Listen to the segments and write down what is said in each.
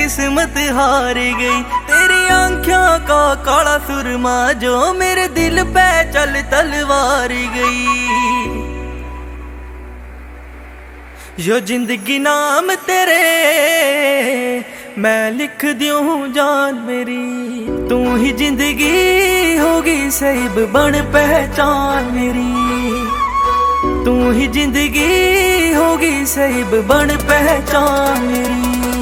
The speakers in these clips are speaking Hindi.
किस्मत हार गई। तेरी आँखों का काला सुरमा जो मेरे दिल पे चल तलवार गई। यो जिंदगी नाम तेरे मैं लिख दूं जान मेरी। तू ही जिंदगी होगी सहीब बन पहचान मेरी। तू ही जिंदगी होगी सहीब बन पहचान मेरी।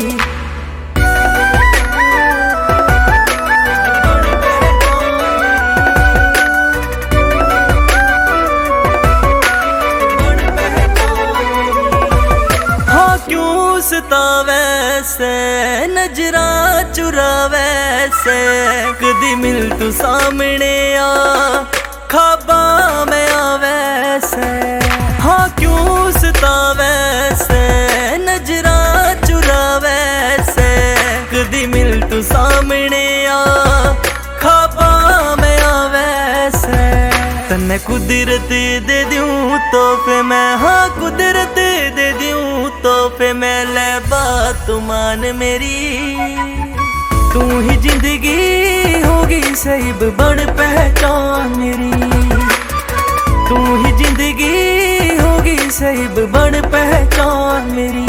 वैसे नजरा चुरावे से कदी मिल तू सामने आ ख्वाबा में आवे से। हाँ क्यों सतावे से नजरा चुरावे से कदी मिल तू सामने आ ख्वाबा में आवे से। तन्ने कुदरत दे दूं तोहफे मैं। हाँ कुदरत दे दूं तोहफे मैं ले बात मान मेरी। तू ही जिंदगी होगी सहीब बन पहचान मेरी। तू ही जिंदगी होगी सहीब बन पहचान मेरी।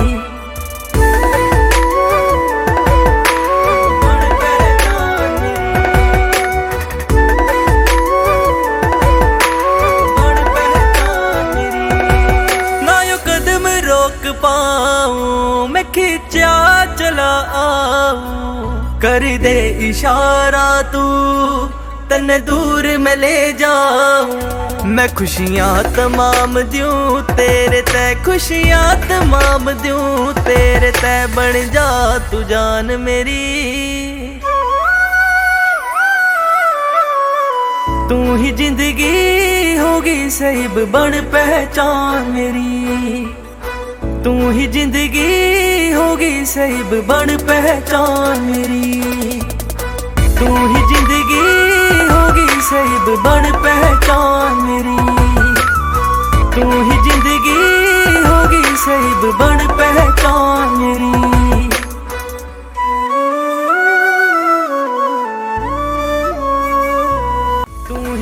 पाऊं मैं खींचा चला आऊं कर दे इशारा तू तन्ने दूर में ले जाऊं। मैं खुशियां तमाम दूं तेरे तय खुशियां तमाम दूं तेरे तय बन जा तू जान मेरी। तू ही जिंदगी होगी सहीब बन पहचान मेरी। तू ही जिंदगी होगी सहीब बन पहचान मेरी। तू ही जिंदगी होगी सहीब बन पहचान मेरी। तू ही जिंदगी होगी सहीब बन